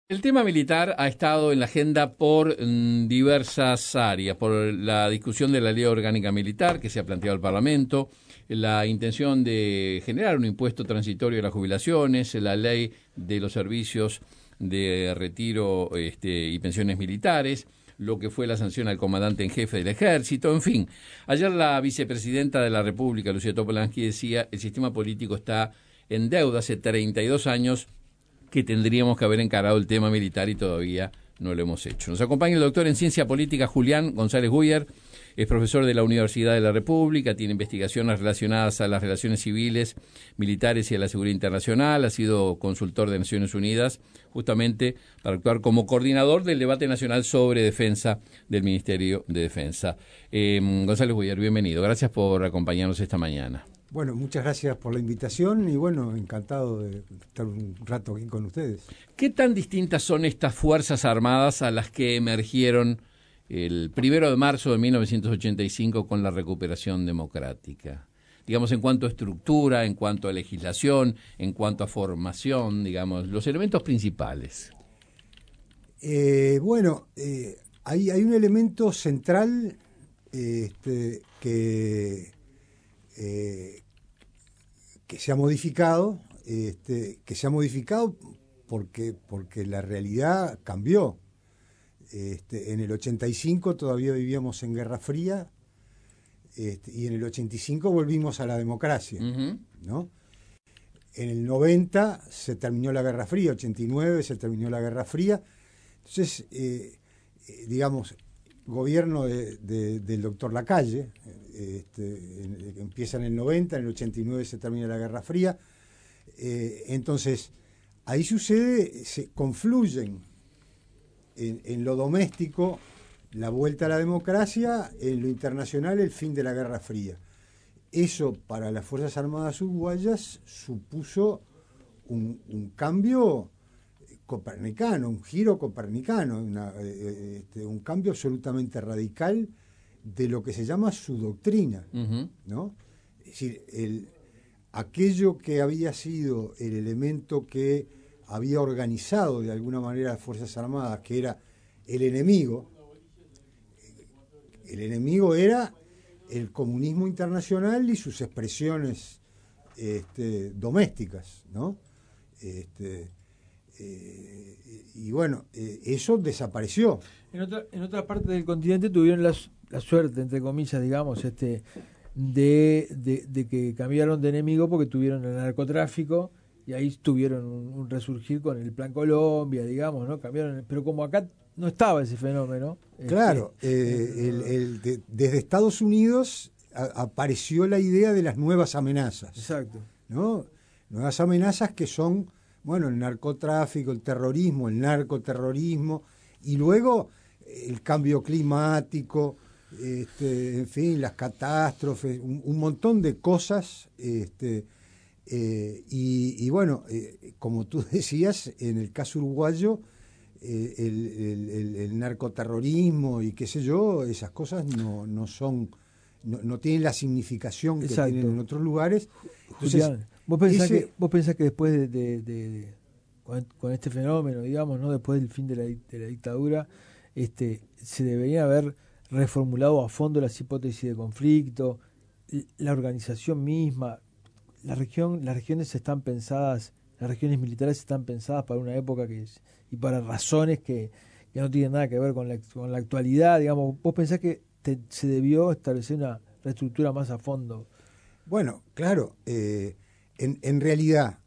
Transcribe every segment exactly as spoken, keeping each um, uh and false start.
El tema militar ha estado en la agenda por mm, diversas áreas, por la discusión de la ley orgánica militar que se ha planteado al Parlamento, la intención de generar un impuesto transitorio a las jubilaciones, la ley de los servicios de retiro este, y pensiones militares, lo que fue la sanción al comandante en jefe del ejército, en fin. Ayer la vicepresidenta de la República, Lucía Topolansky, decía el sistema político está en deuda hace treinta y dos años que tendríamos que haber encarado el tema militar y todavía no lo hemos hecho. Nos acompaña el doctor en Ciencia Política Julián González Guyer, es profesor de la Universidad de la República, tiene investigaciones relacionadas a las relaciones civiles, militares y a la seguridad internacional, ha sido consultor de Naciones Unidas justamente para actuar como coordinador del debate nacional sobre defensa del Ministerio de Defensa. Eh, González Guyer, bienvenido, gracias por acompañarnos esta mañana. Bueno, muchas gracias por la invitación y bueno, encantado de estar un rato aquí con ustedes. ¿Qué tan distintas son estas Fuerzas Armadas a las que emergieron el primero de marzo de mil novecientos ochenta y cinco con la recuperación democrática? Digamos, en cuanto a estructura, en cuanto a legislación, en cuanto a formación, digamos, los elementos principales. Eh, bueno, eh, hay, hay un elemento central eh, este, que... Eh, que se ha modificado, este, que se ha modificado porque, porque la realidad cambió. Este, en el ochenta y cinco todavía vivíamos en Guerra Fría este, y en el ochenta y cinco volvimos a la democracia, uh-huh. ¿no? En el noventa se terminó la Guerra Fría, ochenta y nueve se terminó la Guerra Fría. Entonces, eh, eh, digamos, gobierno de, de, del doctor Lacalle, este, en, empieza en el noventa, en el ochenta y nueve se termina la Guerra Fría, eh, entonces ahí sucede, se confluyen en, en lo doméstico la vuelta a la democracia, en lo internacional el fin de la Guerra Fría. Eso para las Fuerzas Armadas uruguayas supuso un, un cambio copernicano, un giro copernicano, una, eh, este, un cambio absolutamente radical de lo que se llama su doctrina, uh-huh. ¿no? Es decir, el, aquello que había sido el elemento que había organizado de alguna manera las Fuerzas Armadas, que era el enemigo, el enemigo era el comunismo internacional y sus expresiones este, domésticas, ¿no? Este, Eh, y bueno, eh, eso desapareció. En otra, en otra parte del continente tuvieron la, la suerte, entre comillas, digamos, este, de, de, de que cambiaron de enemigo porque tuvieron el narcotráfico y ahí tuvieron un, un resurgir con el Plan Colombia, digamos, ¿no? Cambiaron, pero como acá no estaba ese fenómeno. Claro, este, eh, el, el, de, desde Estados Unidos a, apareció la idea de las nuevas amenazas. Exacto. ¿No? Nuevas amenazas que son, bueno, el narcotráfico, el terrorismo, el narcoterrorismo, y luego el cambio climático, este, en fin, las catástrofes, un, un montón de cosas, este, eh, y, y bueno, eh, como tú decías, en el caso uruguayo, eh, el, el, el, el narcoterrorismo y qué sé yo, esas cosas no, no son, no, no tienen la significación que Exacto. tienen en otros lugares. Entonces, Julián, ¿Vos pensás, ese, que, vos pensás que después de, de, de, de con, con este fenómeno, digamos, no después del fin de la, de la dictadura, este, se deberían haber reformulado a fondo las hipótesis de conflicto, la organización misma, la región, las regiones están pensadas, las regiones militares están pensadas para una época que es, y para razones que, que no tienen nada que ver con la, con la actualidad, digamos. ¿Vos pensás que te, se debió establecer una reestructura más a fondo? Bueno, claro, eh, En, en realidad,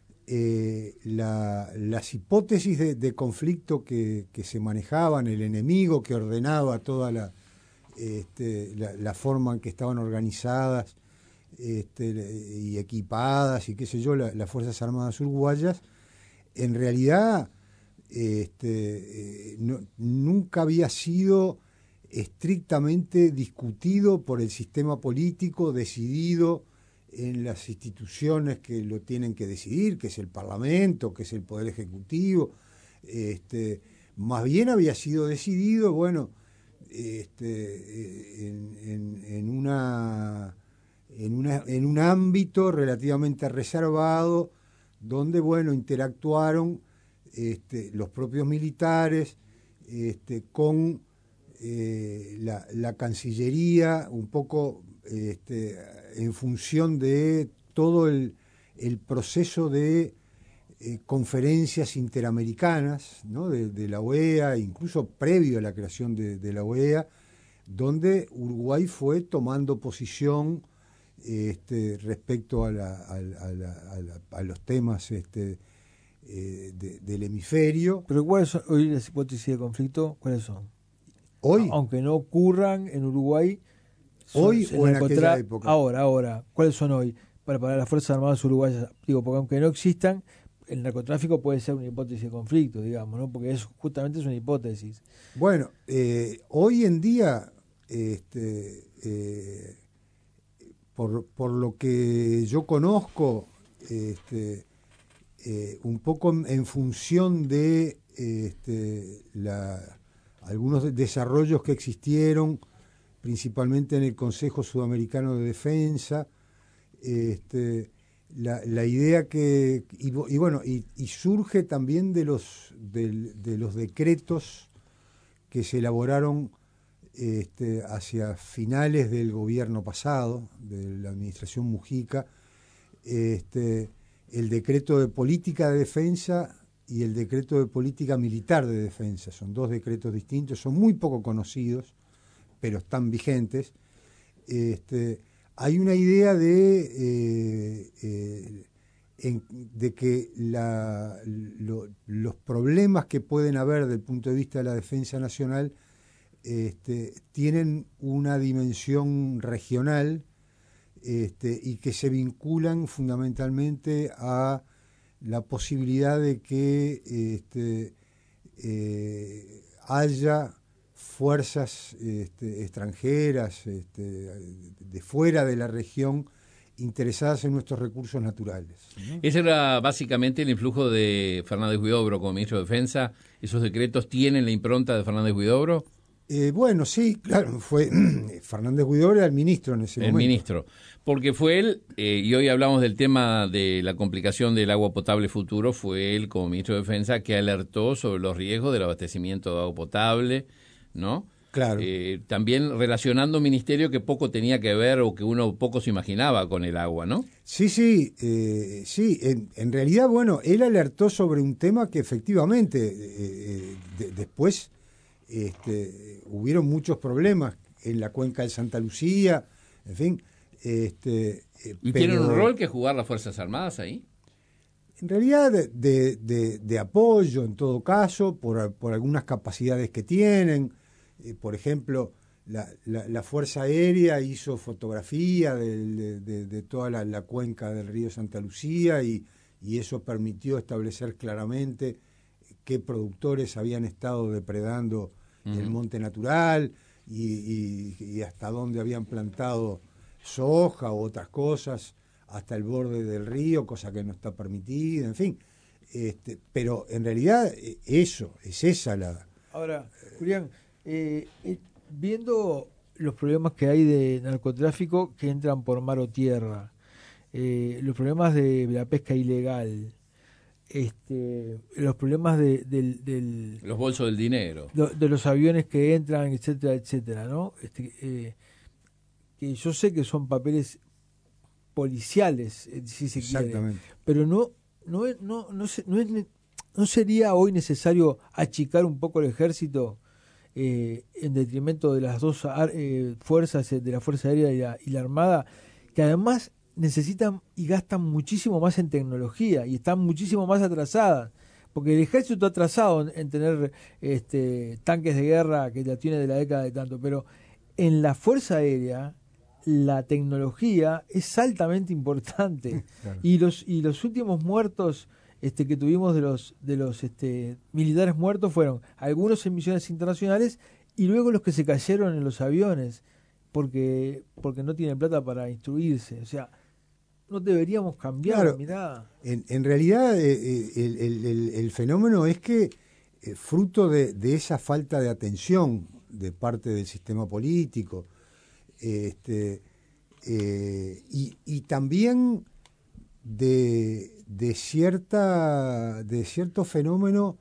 eh, la, las hipótesis de, de conflicto que, que se manejaban, el enemigo que ordenaba toda la, este, la, la forma en que estaban organizadas este, y equipadas y qué sé yo, la, las Fuerzas Armadas uruguayas, en realidad este, eh, no, nunca había sido estrictamente discutido por el sistema político, decidido en las instituciones que lo tienen que decidir, que es el Parlamento, que es el Poder Ejecutivo. Este, más bien había sido decidido, bueno, este, en, en, en, una, en, una, en un ámbito relativamente reservado, donde, bueno, interactuaron este, los propios militares, este, con eh, la, la Cancillería, un poco este, en función de todo el, el proceso de eh, conferencias interamericanas, ¿no? de, de la O E A, incluso previo a la creación de, de la O E A, donde Uruguay fue tomando posición este, respecto a, la, a, la, a, la, a, la, a los temas este, eh, de, del hemisferio. Pero ¿cuáles son hoy las hipótesis de conflicto? ¿Cuáles son? Hoy, Aunque no ocurran en Uruguay. Son, hoy o en aquella época. Ahora, ahora. ¿Cuáles son hoy? Para, para las Fuerzas Armadas uruguayas. Digo, porque aunque no existan, el narcotráfico puede ser una hipótesis de conflicto, digamos, ¿no? Porque es justamente es una hipótesis. Bueno, eh, hoy en día, este, eh, por, por lo que yo conozco, este, eh, un poco en, en función de este, la, algunos desarrollos que existieron, principalmente en el Consejo Sudamericano de Defensa, este, la, la idea que, y, y bueno, y, y surge también de los, de, de los decretos que se elaboraron este, hacia finales del gobierno pasado, de la administración Mujica, este, el decreto de política de defensa y el decreto de política militar de defensa. Son dos decretos distintos, son muy poco conocidos, pero están vigentes. Este, hay una idea de, eh, eh, en, de que la, lo, los problemas que pueden haber desde el punto de vista de la defensa nacional este, tienen una dimensión regional este, y que se vinculan fundamentalmente a la posibilidad de que este, eh, haya fuerzas este, extranjeras este, de fuera de la región interesadas en nuestros recursos naturales, ¿no? Ese era básicamente el influjo de Fernández Huidobro como ministro de Defensa. ¿Esos decretos tienen la impronta de Fernández Huidobro? Eh, bueno, sí, claro, fue Fernández Huidobro era el ministro en ese el momento. El ministro, porque fue él, eh, y hoy hablamos del tema de la complicación del agua potable futuro, fue él como ministro de Defensa que alertó sobre los riesgos del abastecimiento de agua potable, ¿no? Claro. Eh, también relacionando un ministerio que poco tenía que ver o que uno poco se imaginaba con el agua, ¿no? Sí, sí, eh, sí. En, en realidad, bueno, él alertó sobre un tema que efectivamente eh, de, después este, hubieron muchos problemas en la cuenca de Santa Lucía, en fin. Este, eh, ¿Y pero, tienen un rol que jugar las Fuerzas Armadas ahí? En realidad de, de, de, de apoyo en todo caso, por, por algunas capacidades que tienen. Eh, por ejemplo, la, la, la Fuerza Aérea hizo fotografía de, de, de, de toda la, la cuenca del río Santa Lucía y, y eso permitió establecer claramente qué productores habían estado depredando uh-huh. el monte natural y, y, y hasta dónde habían plantado soja u otras cosas, hasta el borde del río, cosa que no está permitida, en fin. Este, pero en realidad eso, es esa la... Ahora, Julián, eh, eh, viendo los problemas que hay de narcotráfico que entran por mar o tierra, eh, los problemas de la pesca ilegal, este, los problemas de, del, del los bolsos del dinero, de, de los aviones que entran, etcétera, etcétera, ¿no? Este, eh, que yo sé que son papeles policiales, si se quiere, pero no, no, es, no, no, se, no, es, no sería hoy necesario achicar un poco el ejército eh, en detrimento de las dos eh, fuerzas, de la Fuerza Aérea y la, y la Armada, que además necesitan y gastan muchísimo más en tecnología y están muchísimo más atrasadas, porque el ejército está atrasado en, en tener este, tanques de guerra que ya tiene de la década de tanto, pero en la Fuerza Aérea la tecnología es altamente importante. Claro. y los y los últimos muertos este que tuvimos de los de los este militares muertos fueron algunos en misiones internacionales y luego los que se cayeron en los aviones porque porque no tienen plata para instruirse. O sea, no deberíamos cambiar claro, la mirada. En, en realidad eh, el, el, el, el fenómeno es que eh, fruto de, de esa falta de atención de parte del sistema político, Este, eh, y, y también de, de cierta de cierto fenómeno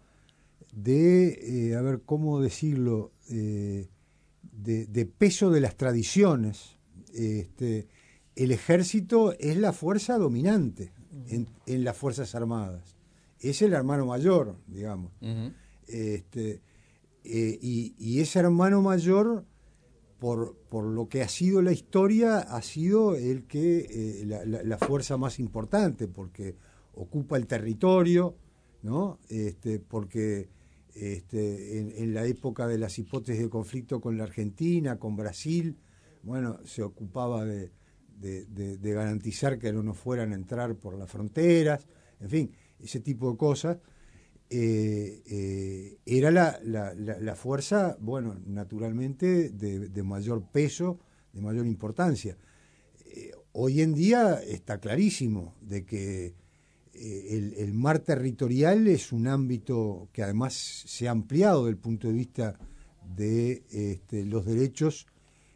de, eh, a ver, ¿cómo decirlo? Eh, de, de peso de las tradiciones. Este, el ejército es la fuerza dominante en, en las Fuerzas Armadas. Es el hermano mayor, digamos. Uh-huh. Este, eh, y, y ese hermano mayor, por, por lo que ha sido la historia, ha sido el que eh, la, la, la fuerza más importante, porque ocupa el territorio, ¿no? Este, porque este, en, en la época de las hipótesis de conflicto con la Argentina, con Brasil, bueno, se ocupaba de, de, de, de garantizar que no nos fueran a entrar por las fronteras, en fin, ese tipo de cosas. Eh, eh, era la, la, la, la fuerza, bueno, naturalmente de, de mayor peso, de mayor importancia. Eh, hoy en día está clarísimo de que eh, el, el mar territorial es un ámbito que además se ha ampliado desde el punto de vista de este, los derechos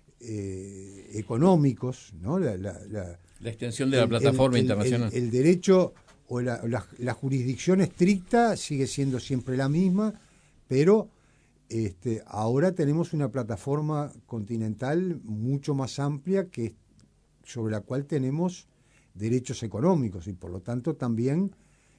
eh, económicos, ¿no? La, la, la, la extensión de la el, plataforma el, internacional. El, el derecho o la, la, la jurisdicción estricta sigue siendo siempre la misma, pero este, ahora tenemos una plataforma continental mucho más amplia que sobre la cual tenemos derechos económicos y por lo tanto también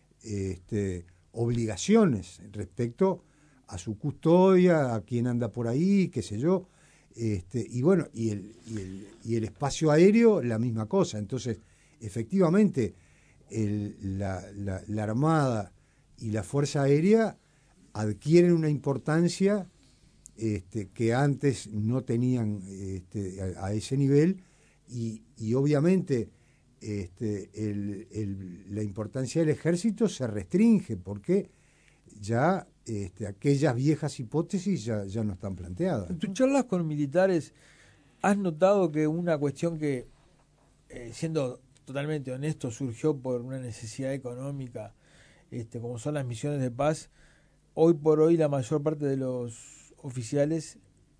este, obligaciones respecto a su custodia, a quién anda por ahí, qué sé yo, este, y bueno, y el, y el, y el espacio aéreo, la misma cosa. Entonces, efectivamente, El, la, la, la Armada y la Fuerza Aérea adquieren una importancia este, que antes no tenían este, a, a ese nivel y, y obviamente este, el, el, la importancia del ejército se restringe porque ya este, aquellas viejas hipótesis ya, ya no están planteadas. En tus charlas con militares, ¿has notado que una cuestión que, eh, siendo totalmente honesto, surgió por una necesidad económica, este, como son las misiones de paz, hoy por hoy la mayor parte de los oficiales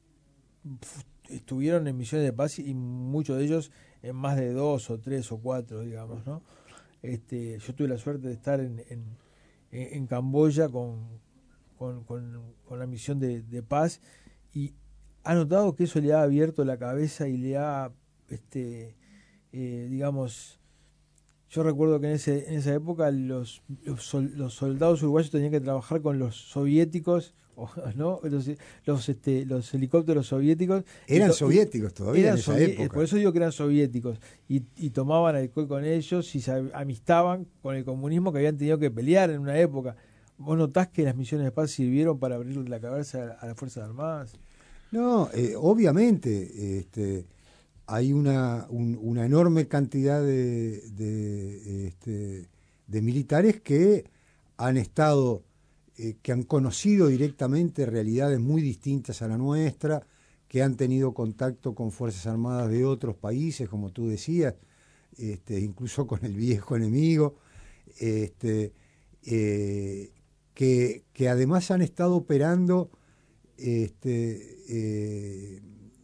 estuvieron en misiones de paz y muchos de ellos en más de dos o tres o cuatro, digamos, ¿no? Este, yo tuve la suerte de estar en, en, en Camboya con, con, con, con la misión de, de paz y ha notado que eso le ha abierto la cabeza y le ha, este, eh, digamos, yo recuerdo que en ese en esa época los, los, sol, los soldados uruguayos tenían que trabajar con los soviéticos, ¿no? Los, los, este, los helicópteros soviéticos. Eran to, soviéticos todavía eran en esa sovi- época. Por eso digo que eran soviéticos. Y, y tomaban alcohol con ellos y se amistaban con el comunismo que habían tenido que pelear en una época. ¿Vos notás que las misiones de paz sirvieron para abrirle la cabeza a, a las Fuerzas Armadas? No, eh, obviamente, este... hay una, un, una enorme cantidad de, de, este, de militares que han estado, eh, que han conocido directamente realidades muy distintas a la nuestra, que han tenido contacto con Fuerzas Armadas de otros países, como tú decías, este, incluso con el viejo enemigo, este, eh, que, que además han estado operando este, eh,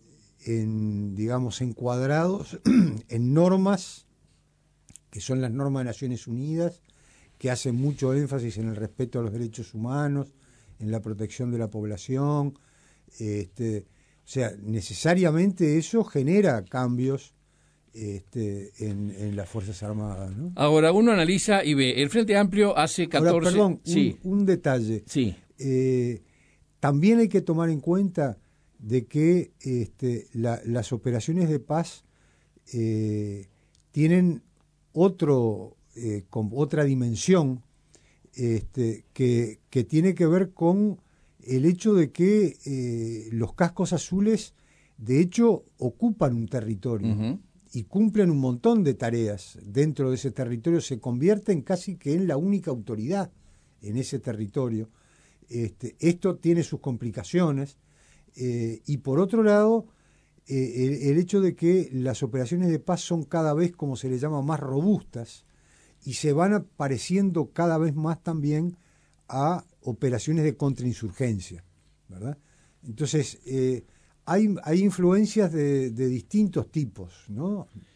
en, digamos, encuadrados en normas que son las normas de Naciones Unidas, que hacen mucho énfasis en el respeto a los derechos humanos, en la protección de la población. Este, o sea, necesariamente eso genera cambios este, en, en las Fuerzas Armadas, ¿no? Ahora, uno analiza y ve, el Frente Amplio hace catorce... Ahora, perdón, sí. un, un detalle. Sí. Eh, también hay que tomar en cuenta de que este, la, las operaciones de paz eh, tienen otro, eh, con otra dimensión este, que, que tiene que ver con el hecho de que eh, los cascos azules de hecho ocupan un territorio uh-huh. y cumplen un montón de tareas dentro de ese territorio, se convierten casi que en la única autoridad en ese territorio. Este, esto tiene sus complicaciones. Eh, y por otro lado, eh, el, el hecho de que las operaciones de paz son cada vez, como se les llama, más robustas y se van apareciendo cada vez más también a operaciones de contrainsurgencia, ¿verdad? Entonces, eh, hay, hay influencias de, de distintos tipos, ¿no?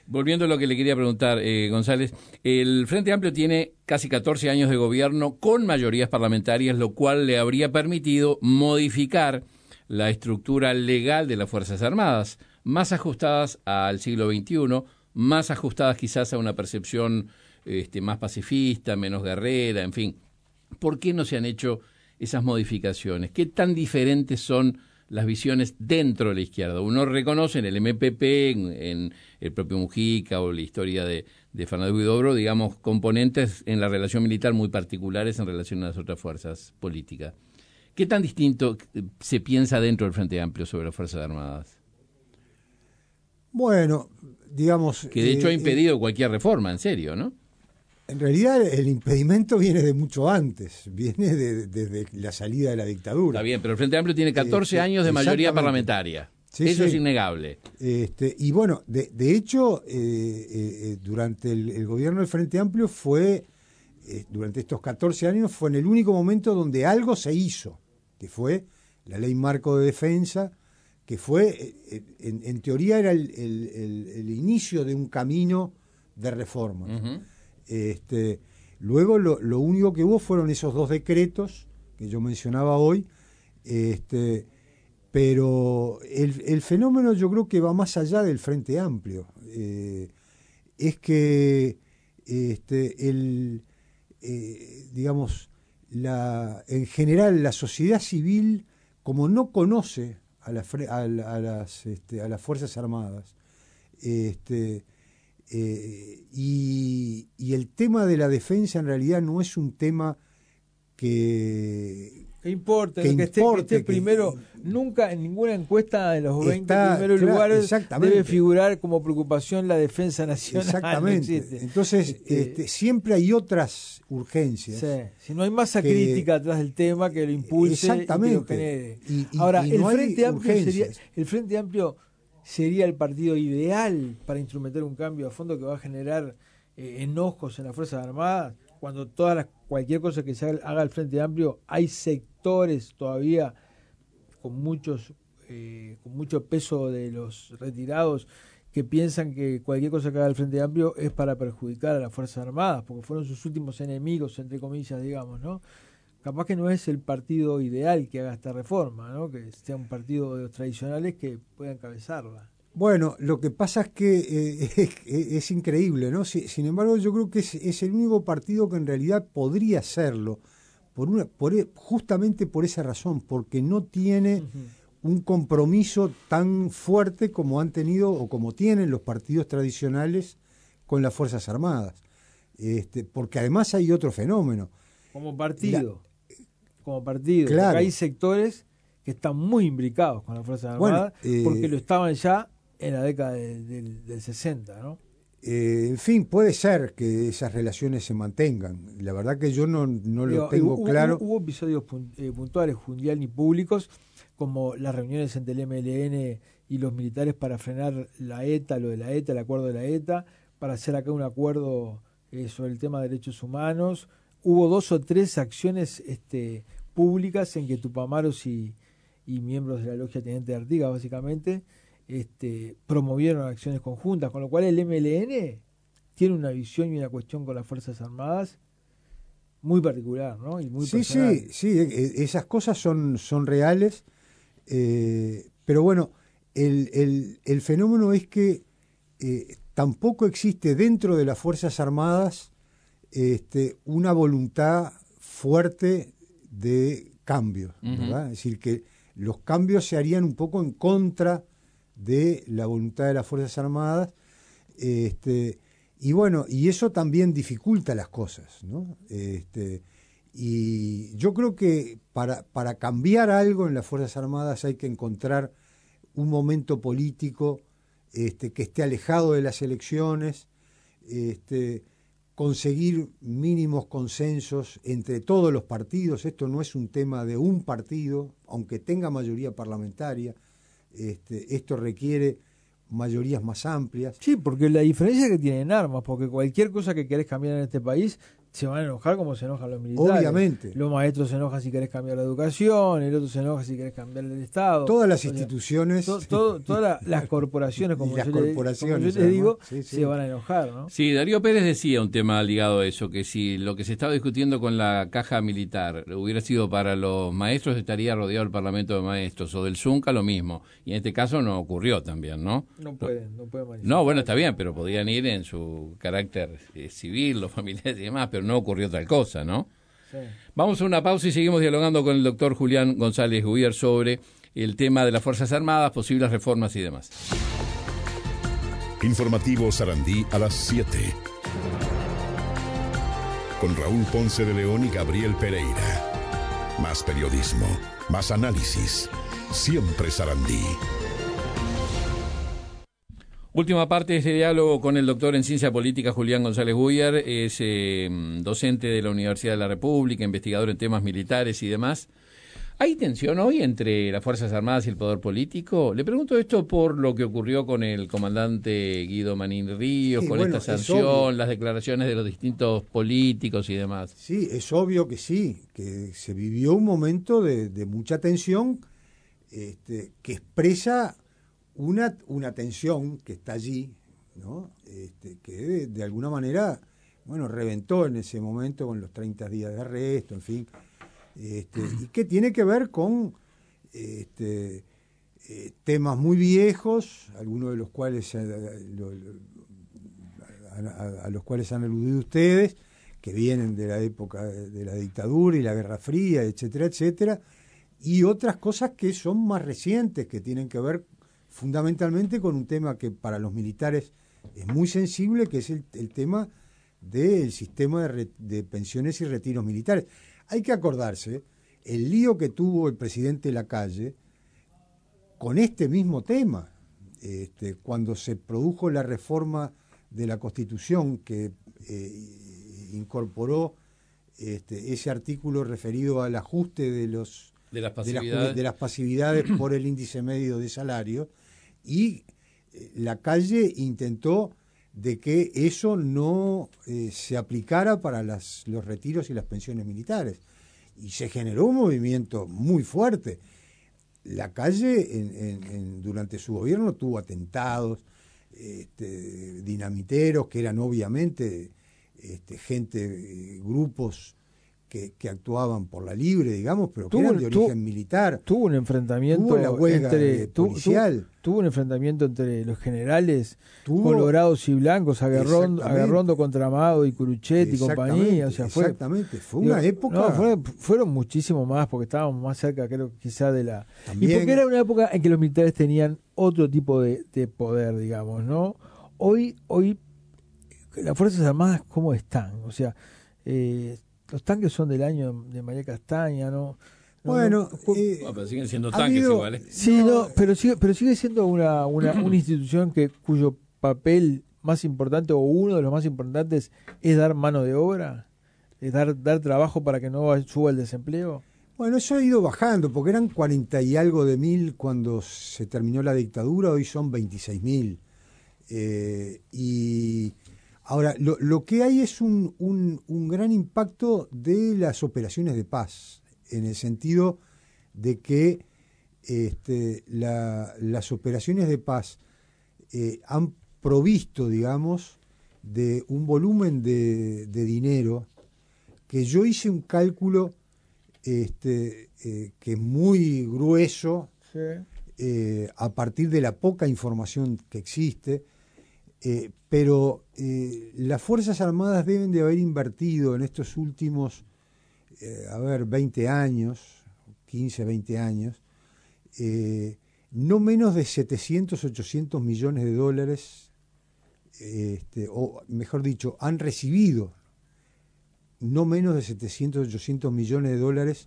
Volviendo a lo que le quería preguntar, eh, González, el Frente Amplio tiene casi catorce años de gobierno con mayorías parlamentarias, lo cual le habría permitido modificar la estructura legal de las Fuerzas Armadas, más ajustadas al siglo veintiuno, más ajustadas quizás a una percepción este, más pacifista, menos guerrera, en fin. ¿Por qué no se han hecho esas modificaciones? ¿Qué tan diferentes son las visiones dentro de la izquierda? Uno reconoce en el M P P, en, en el propio Mujica o la historia de, de Fernández Huidobro, digamos, componentes en la relación militar muy particulares en relación a las otras fuerzas políticas. ¿Qué tan distinto se piensa dentro del Frente Amplio sobre las Fuerzas Armadas? Bueno, digamos... Que de hecho eh, ha impedido eh, cualquier reforma, en serio, ¿no? En realidad el impedimento viene de mucho antes, viene desde de, de la salida de la dictadura. Está bien, pero el Frente Amplio tiene catorce eh, años de mayoría parlamentaria. Sí, Eso sí. es innegable. Este, y bueno, de, de hecho, eh, eh, durante el, el gobierno del Frente Amplio fue, eh, durante estos catorce años, fue en el único momento donde algo se hizo, que fue la Ley Marco de Defensa, que fue, eh, en, en teoría era el, el, el, el inicio de un camino de reforma. Uh-huh. Este, luego lo, lo único que hubo fueron esos dos decretos que yo mencionaba hoy, este, pero el, el fenómeno yo creo que va más allá del Frente Amplio. Eh, es que este, el, eh, digamos, la, en general la sociedad civil, como no conoce a, la, a, a, las, este, a las Fuerzas Armadas, este, Eh, y, y el tema de la defensa en realidad no es un tema que que importa, que, que, importe, esté, que esté que, primero, que, nunca en ninguna encuesta de los veinte está, primeros claro, lugares debe figurar como preocupación la defensa nacional. Exactamente. No Entonces este, este, siempre hay otras urgencias. Sí. Si no hay masa que, crítica atrás del tema que lo impulse exactamente. y que lo genere. Y, y, Ahora, y el no Frente Amplio urgencias. sería el Frente Amplio sería el partido ideal para instrumentar un cambio a fondo que va a generar eh, enojos en las Fuerzas Armadas, cuando todas las, cualquier cosa que se haga el Frente Amplio, hay sectores todavía con muchos eh, con mucho peso de los retirados que piensan que cualquier cosa que haga el Frente Amplio es para perjudicar a las Fuerzas Armadas, porque fueron sus últimos enemigos, entre comillas, digamos, ¿no? Capaz que no es el partido ideal que haga esta reforma, ¿no? Que sea un partido de los tradicionales que pueda encabezarla. Bueno, lo que pasa es que eh, es, es increíble, ¿no? Si, sin embargo, yo creo que es, es el único partido que en realidad podría serlo, por una, por, justamente por esa razón, porque no tiene uh-huh. un compromiso tan fuerte como han tenido o como tienen los partidos tradicionales con las Fuerzas Armadas. Este, porque además hay otro fenómeno. Como partido. La, como partido, claro. Porque hay sectores que están muy imbricados con las Fuerzas Armadas, bueno, eh, porque lo estaban ya en la década de, de, del sesenta, ¿no? Eh, en fin, puede ser que esas relaciones se mantengan. La verdad que yo no, no Digo, lo tengo hubo, claro. Hubo, hubo episodios puntuales, mundial ni públicos, como las reuniones entre el M L N y los militares para frenar la ETA, lo de la ETA, el acuerdo de la ETA, para hacer acá un acuerdo eh, sobre el tema de derechos humanos. Hubo dos o tres acciones este, públicas en que Tupamaros y, y miembros de la logia Teniente de Artigas, básicamente, este, promovieron acciones conjuntas, con lo cual el M L N tiene una visión y una cuestión con las Fuerzas Armadas muy particular, ¿no? Y muy sí, personal. sí, sí, esas cosas son, son reales, eh, pero bueno, el, el, el fenómeno es que eh, tampoco existe dentro de las Fuerzas Armadas Este, una voluntad fuerte de cambio, uh-huh. ¿verdad? Es decir, que los cambios se harían un poco en contra de la voluntad de las Fuerzas Armadas, este, y bueno, y eso también dificulta las cosas, ¿no? Este, y yo creo que para, para cambiar algo en las Fuerzas Armadas hay que encontrar un momento político este, que esté alejado de las elecciones, este, conseguir mínimos consensos entre todos los partidos. Esto no es un tema de un partido, aunque tenga mayoría parlamentaria. Este, esto requiere mayorías más amplias. Sí, porque la diferencia es que tienen armas, porque cualquier cosa que querés cambiar en este país se van a enojar como se enojan los militares. Obviamente. Los maestros se enojan si querés cambiar la educación, el otro se enoja si querés cambiar el Estado. Todas las o sea, instituciones. to, to, todas la, las corporaciones, como, las yo, corporaciones, le, como yo les digo, sí, sí. se van a enojar, ¿no? Sí, Darío Pérez decía un tema ligado a eso, que si lo que se estaba discutiendo con la caja militar hubiera sido para los maestros, estaría rodeado el Parlamento de Maestros, o del Zunca lo mismo. Y en este caso no ocurrió también, ¿no? No pueden, no pueden manifestar. No, bueno, está bien, pero podían ir en su carácter eh, civil, los familiares y demás, pero no ocurrió tal cosa, ¿no? Sí. Vamos a una pausa y seguimos dialogando con el doctor Julián González Guier sobre el tema de las Fuerzas Armadas, posibles reformas y demás. Informativo Sarandí a las siete. Con Raúl Ponce de León y Gabriel Pereira. Más periodismo, más análisis. Siempre Sarandí. Última parte de este diálogo con el doctor en Ciencia Política Julián González Guier, es eh, docente de la Universidad de la República, investigador en temas militares y demás. ¿Hay tensión hoy entre las Fuerzas Armadas y el poder político? Le pregunto esto por lo que ocurrió con el comandante Guido Manín Ríos, Sí, con bueno, esta es sanción, obvio. las declaraciones de los distintos políticos y demás. Sí, es obvio que sí, que se vivió un momento de, de mucha tensión este, que expresa una, una tensión que está allí, ¿no? Este, que de, de alguna manera, bueno, reventó en ese momento con los treinta días de arresto, en fin, este, y que tiene que ver con este, eh, temas muy viejos, algunos de los cuales eh, lo, lo, a, a los cuales han aludido ustedes, que vienen de la época de la dictadura y la Guerra Fría, etcétera, etcétera, y otras cosas que son más recientes, que tienen que ver fundamentalmente con un tema que para los militares es muy sensible, que es el, el tema del sistema de, re, de pensiones y retiros militares. Hay que acordarse el lío que tuvo el presidente Lacalle con este mismo tema, este, cuando se produjo la reforma de la Constitución que eh, incorporó este, ese artículo referido al ajuste de los De las de pasividades. las, de las pasividades por el índice medio de salario, y eh, Lacalle intentó de que eso no eh, se aplicara para las, los retiros y las pensiones militares. Y se generó un movimiento muy fuerte. Lacalle en, en, en, durante su gobierno tuvo atentados, este, dinamiteros, que eran obviamente este, gente, eh, grupos que, que actuaban por la libre, digamos, pero que tuvo, eran de tuvo, origen militar. Tuvo un enfrentamiento Tuvo la huelga entre, policial. Tuvo, tuvo un enfrentamiento entre los generales Tuvo, colorados y blancos, Agarrondo, Agarrondo contra Amado y Curuchetti y compañía. O sea, fue, exactamente, fue una digo, época... No, fue, fueron muchísimo más, porque estábamos más cerca, creo, quizá de la... También, y porque era una época en que los militares tenían otro tipo de, de poder, digamos, ¿no? Hoy, hoy las Fuerzas Armadas, ¿cómo están? O sea, eh, los tanques son del año de María Castaña, ¿no? No, bueno, no, eh, no, pero siguen siendo tanques habido, iguales. Sí, no, no, pero sigue, pero sigue siendo una, una, una institución que cuyo papel más importante o uno de los más importantes es dar mano de obra, es dar, dar trabajo para que no suba el desempleo. Bueno, eso ha ido bajando, porque eran cuarenta y algo de mil cuando se terminó la dictadura, hoy son veintiséis mil. Eh, y ahora, lo, lo que hay es un, un, un gran impacto de las operaciones de paz, en el sentido de que este, la, las operaciones de paz eh, han provisto, digamos, de un volumen de, de dinero que yo hice un cálculo este, eh, que es muy grueso, Sí. eh, a partir de la poca información que existe, eh, pero eh, las Fuerzas Armadas deben de haber invertido en estos últimos, eh, a ver, veinte años, quince, veinte años, eh, no menos de setecientos, ochocientos millones de dólares, este, o mejor dicho, han recibido no menos de setecientos, ochocientos millones de dólares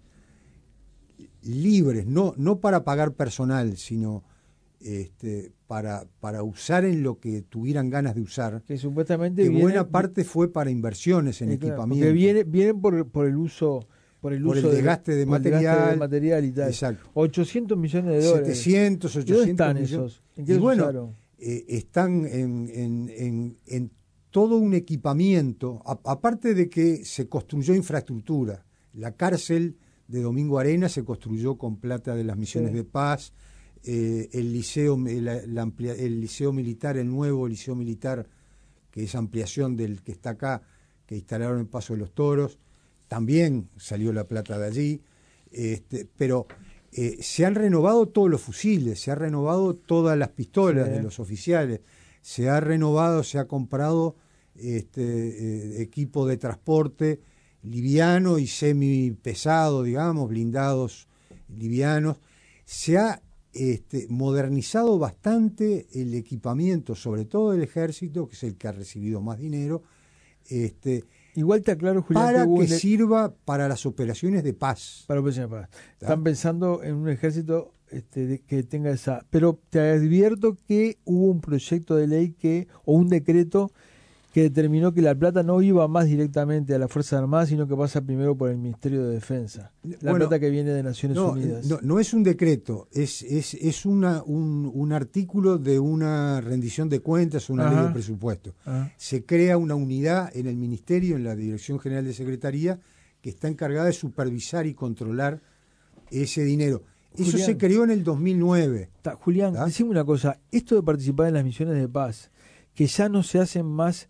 libres, no, no para pagar personal, sino este, para, para usar en lo que tuvieran ganas de usar, Que supuestamente que viene, buena parte fue para inversiones en eh, claro, equipamiento. porque viene, vienen por, por el uso por el Por uso el desgaste de, de por el material, desgaste de material y tal. Exacto. ochocientos millones de dólares. setecientos, ¿Y ochocientos dónde están millones. esos? ¿En qué Y los bueno, usaron? eh, están en, en, en, en todo un equipamiento, a, aparte de que se construyó infraestructura. La cárcel de Domingo Arenas se construyó con plata de las misiones sí. de paz, eh, el, liceo, la, la amplia, el liceo militar, el nuevo liceo militar, que es ampliación del que está acá, que instalaron en Paso de los Toros, también salió la plata de allí, este, pero eh, se han renovado todos los fusiles, se han renovado todas las pistolas sí. de los oficiales, se ha renovado, se ha comprado este, eh, equipo de transporte liviano y semi pesado, digamos, blindados livianos. Se ha este, modernizado bastante el equipamiento, sobre todo el ejército, que es el que ha recibido más dinero, este, igual te aclaro, Julián, para que, que le... sirva para las operaciones de paz. Para operaciones de paz. ¿Está? Están pensando en un ejército este, de, que tenga esa... Pero te advierto que hubo un proyecto de ley que o un decreto que determinó que la plata no iba más directamente a las Fuerzas Armadas, sino que pasa primero por el Ministerio de Defensa. La bueno, plata que viene de Naciones no, Unidas. No, no es un decreto, es, es, es una, un, un artículo de una rendición de cuentas, una Ajá. ley de presupuesto. Ajá. Se crea una unidad en el Ministerio, en la Dirección General de Secretaría, que está encargada de supervisar y controlar ese dinero. Eso Julián, se creó en el dos mil nueve. Ta, Julián, ¿tá? Decime una cosa, esto de participar en las misiones de paz, que ya no se hacen más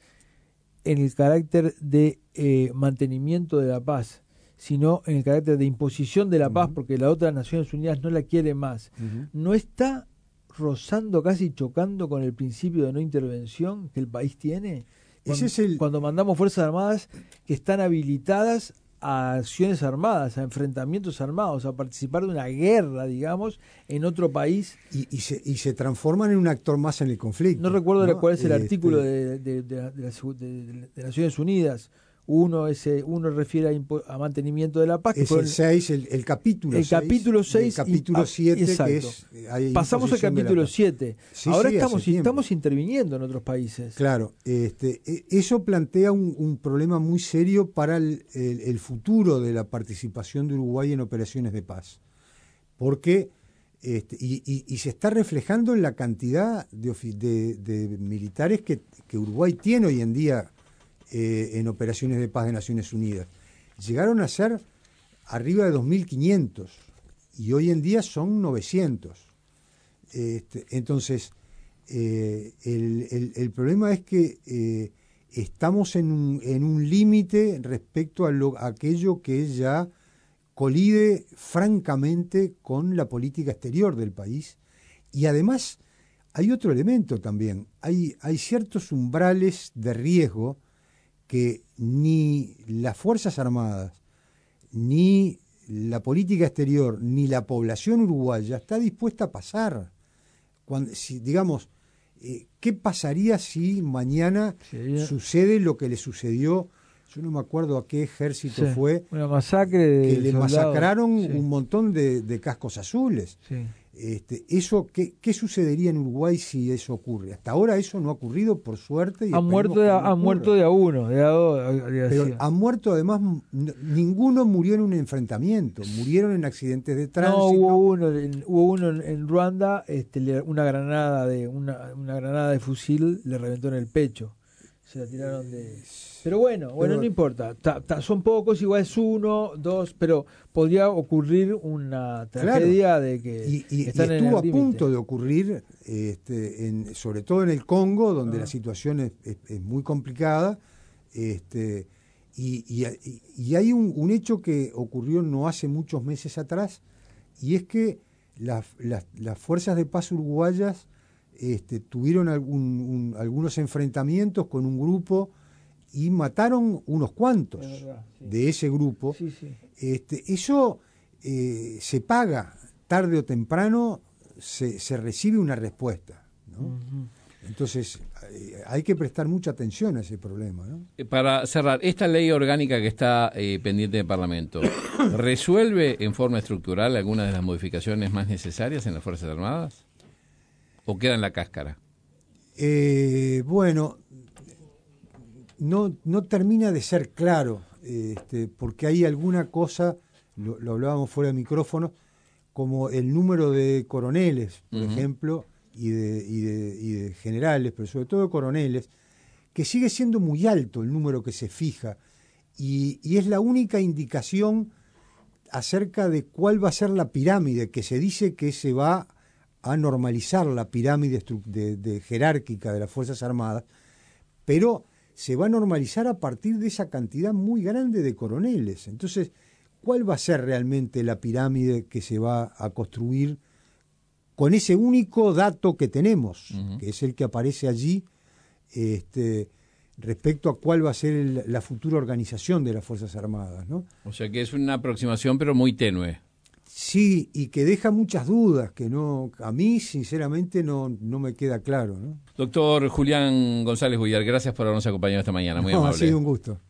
en el carácter de eh, mantenimiento de la paz, sino en el carácter de imposición de la uh-huh. paz, porque la otra Naciones Unidas no la quiere más, uh-huh. ¿no está rozando, casi chocando con el principio de no intervención que el país tiene? Cuando, Ese es el... cuando mandamos Fuerzas Armadas que están habilitadas a acciones armadas, a enfrentamientos armados, a participar de una guerra, digamos, en otro país. Y, y, se, y se transforman en un actor más en el conflicto. No recuerdo ¿no? cuál es el este... artículo de, de, de, de, de, de, de Naciones Unidas. Uno, ese, uno refiere a, impo, a mantenimiento de la paz. Es el seis, el, el capítulo el seis. Capítulo seis el capítulo siete, que es... Hay Pasamos al capítulo siete. Sí, Ahora sí, estamos, estamos interviniendo en otros países. Claro, este, eso plantea un, un problema muy serio para el, el, el futuro de la participación de Uruguay en operaciones de paz. Porque... Este, y, y, y se está reflejando en la cantidad de, de, de militares que, que Uruguay tiene hoy en día eh, en operaciones de paz de Naciones Unidas. Llegaron a ser arriba de dos mil quinientos y hoy en día son novecientos. Este, entonces, eh, el, el, el problema es que eh, estamos en un, en un límite respecto a, lo, a aquello que es ya... colide francamente con la política exterior del país. Y además hay otro elemento también, hay, hay ciertos umbrales de riesgo que ni las Fuerzas Armadas, ni la política exterior, ni la población uruguaya está dispuesta a pasar. Cuando, si, digamos, eh, ¿qué pasaría si mañana sí, sucede lo que le sucedió? Yo no me acuerdo a qué ejército sí, fue. Una masacre de que le soldados. masacraron sí. un montón de, de cascos azules. Sí. Este, eso, ¿qué, ¿Qué sucedería en Uruguay si eso ocurre? Hasta ahora eso no ha ocurrido, por suerte. Y han muerto de, no han muerto de a uno, de a dos. De Pero han muerto además, n- ninguno murió en un enfrentamiento, murieron en accidentes de tránsito. No, hubo uno, en, hubo uno en, en Ruanda, este, le, una granada de una, una granada de fusil le reventó en el pecho. Se la tiraron de... Pero bueno, bueno, pero, no importa. Ta, ta, son pocos, igual es uno, dos, pero podría ocurrir una tragedia claro. de que y, y, están y estuvo en el a punto de ocurrir, este, en, sobre todo en el Congo, donde ah. la situación es, es, es muy complicada. Este, y, y, y hay un, un hecho que ocurrió no hace muchos meses atrás, y es que las, las, las fuerzas de paz uruguayas este, tuvieron algún, un, algunos enfrentamientos con un grupo y mataron unos cuantos verdad, sí. de ese grupo. Sí, sí. Este, eso eh, se paga, tarde o temprano se, se recibe una respuesta, ¿no? Uh-huh. Entonces eh, hay que prestar mucha atención a ese problema, ¿no? Para cerrar, esta ley orgánica que está eh, pendiente del Parlamento, ¿resuelve en forma estructural algunas de las modificaciones más necesarias en las Fuerzas Armadas? ¿O queda en la cáscara? Eh, bueno, no, no termina de ser claro, este, porque hay alguna cosa, lo, lo hablábamos fuera de micrófono, como el número de coroneles, por uh-huh. ejemplo, y de, y, de, y de generales, pero sobre todo de coroneles, que sigue siendo muy alto el número que se fija, y, y es la única indicación acerca de cuál va a ser la pirámide, que se dice que se va a normalizar la pirámide de, de jerárquica de las Fuerzas Armadas, pero se va a normalizar a partir de esa cantidad muy grande de coroneles. Entonces, ¿cuál va a ser realmente la pirámide que se va a construir con ese único dato que tenemos, uh-huh. que es el que aparece allí, este, respecto a cuál va a ser el, la futura organización de las Fuerzas Armadas, ¿no? O sea que es una aproximación, pero muy tenue. Sí, y que deja muchas dudas, que no, a mí sinceramente no, no me queda claro, ¿no? Doctor Julián González Guyar, gracias por habernos acompañado esta mañana, muy no, amable. Ha sido un gusto.